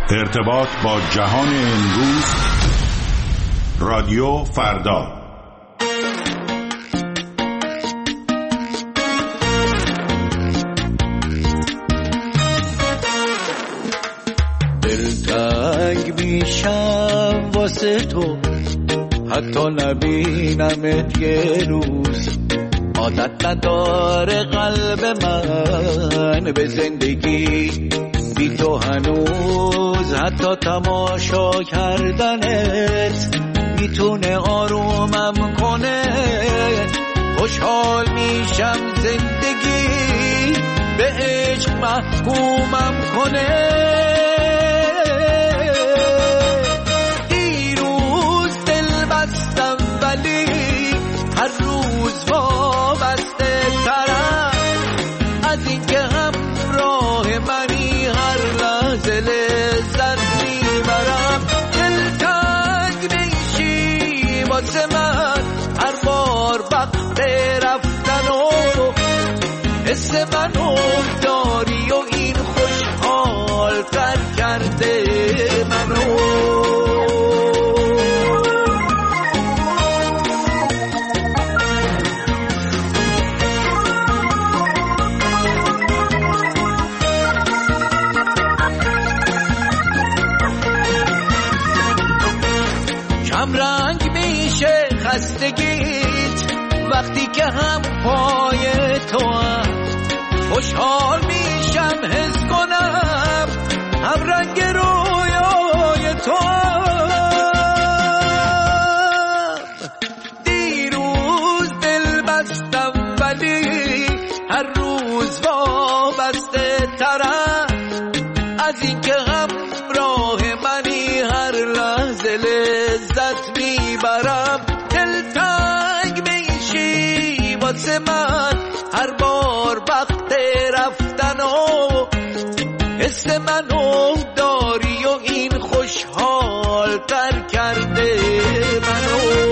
ارتباط با جهان امروز. رادیو فردا. دلتنگ میشم واسه تو، حتی نبینمت یه روز. عادت نداره قلب من به زندگی بی تو هنوز. حتی تماشا کردنت میتونه آرومم کنه. خوشحال میشم زندگی به عشق محکومم کنه. دیروز دل بستم ولی هر روز وابسته ترم از اینکه همراه منی هر لحظه لذت میبرم. دلتنگ میشی واسه من هر بار وقت رفتن و حس منو داری و این خوشحال تر کرده منو. رنگ میشه خستگیت وقتی که هم پای تو هم. خوشحال میشم حس کنم هم رنگ رویای تو هم. دیروز دل بستم ولی هر روز وابسته ترم از اینکه همراه منی هر لحظه لذت میبرم. دلتنگ میشی واسه من هر بار وقت رفتن و حس منو داری و این خوشحال تر کرده منو.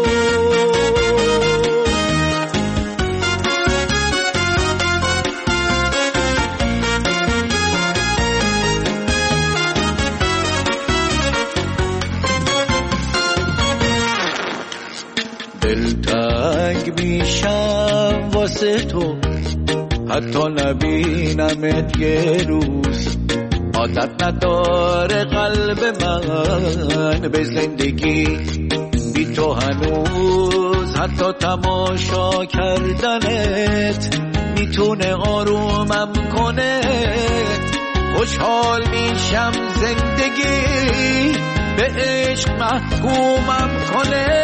دلتنگ میشم واسه تو، حتی نبینمت یه روز. عادت نداره قلب من به زندگی بی تو هنوز. حتی تماشا کردنت میتونه آرومم کنه. خوشحال میشم زندگی به عشق محکومم کنه.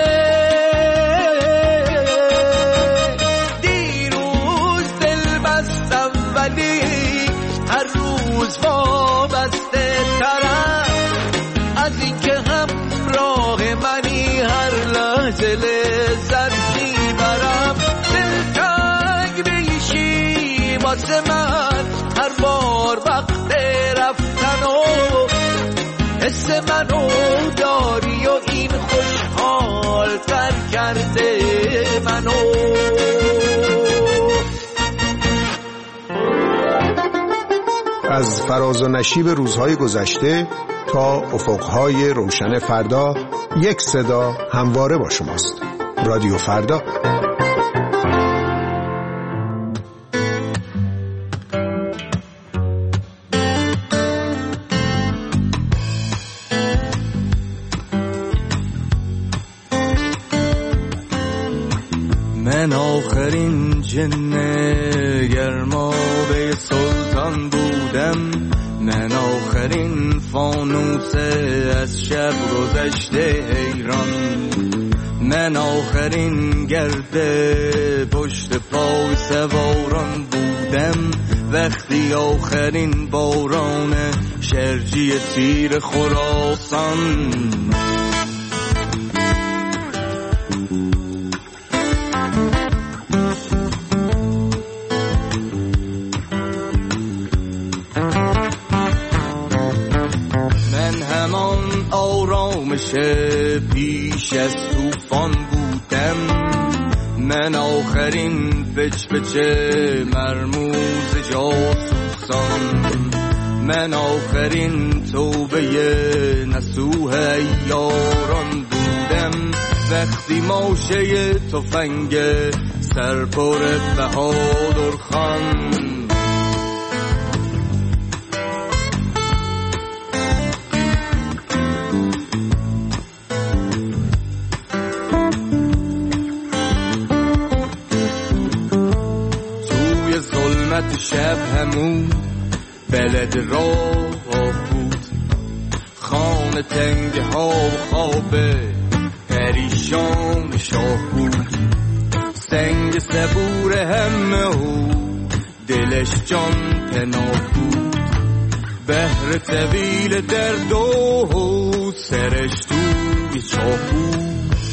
ولی هر روز وابسته ترم از اینکه همراه منی هر لحظه لذت میبرم. دلتنگ میشی واسه من هر بار وقت رفتن و حس منو داری و این خوشحال تر کرده منو. از فراز و نشیب روزهای گذشته تا افقهای روشن فردا، یک صدا همواره با شماست. رادیو فردا. من آخرین جن گرمابه سلطان بودم. من آخرین فانوسه از شب گذشته حیران. من آخرین گرده پشت پای سواران بودم وقتی آخرین باران شرجی تیر خراسان. پیش از طوفان بودم. من آخرین پچ پچ مرموز جاسوسان. من آخرین توبه نصوح یاران بودم وقتی ماشه تفنگ سرپر بهادر خان توی ظلمت شب همون بلد راه بود خانه تنگ ها و خواب پریشان شاه بود سنگ صبور همه و دلش جان پناه بود بحر طویل درد و سرش توی چاه بود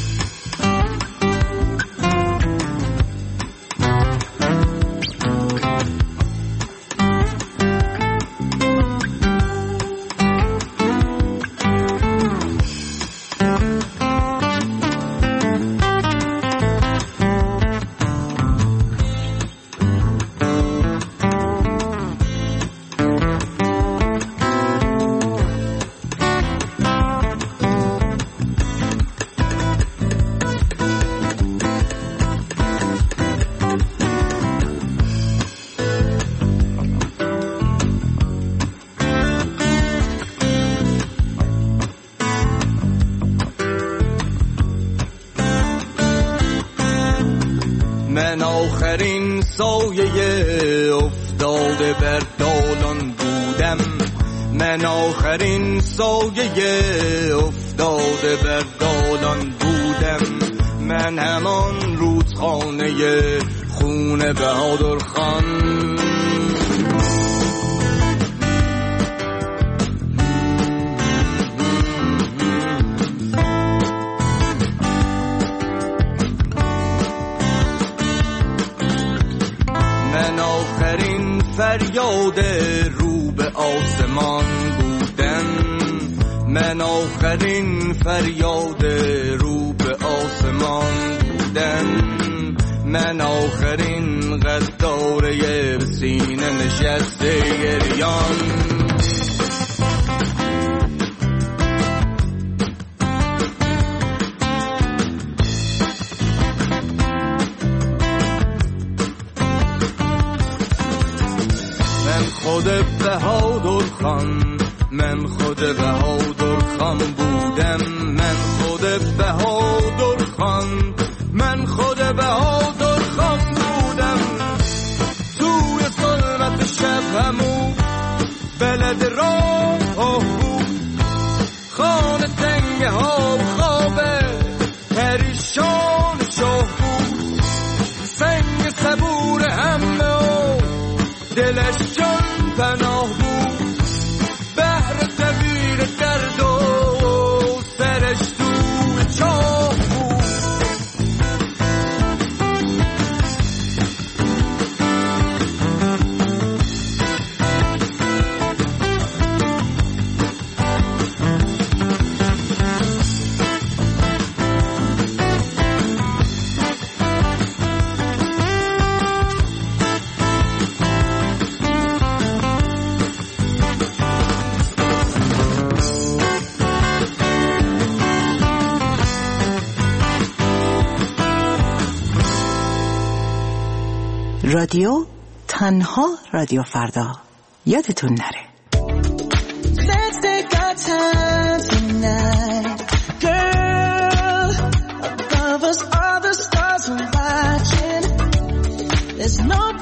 من آخرین سایه افتاده بر دالان بودم من آخرین سایه افتاده بر دالان بودم من همان رودخانه خون بهادر خان فریاد رو به آسمان بودن من آخرین فریاد رو به آسمان بودن من آخرین غداره به سینه نشسته گریان خود بهادر خان من خود بهادر خان بودم من خود بهادر خان من خود بهادر خان بودم توی ظلمت شب همون بلد راه بود خانه تنگ ها خواب پریشان شاه بود سنگ صبور همه و دلش جان پناه بود بحر طویل درد و سرش توی چاه بود رادیو تنها رادیو فردا یادتون نره Let's take our time tonight Girl Above us all the stars are watching There's no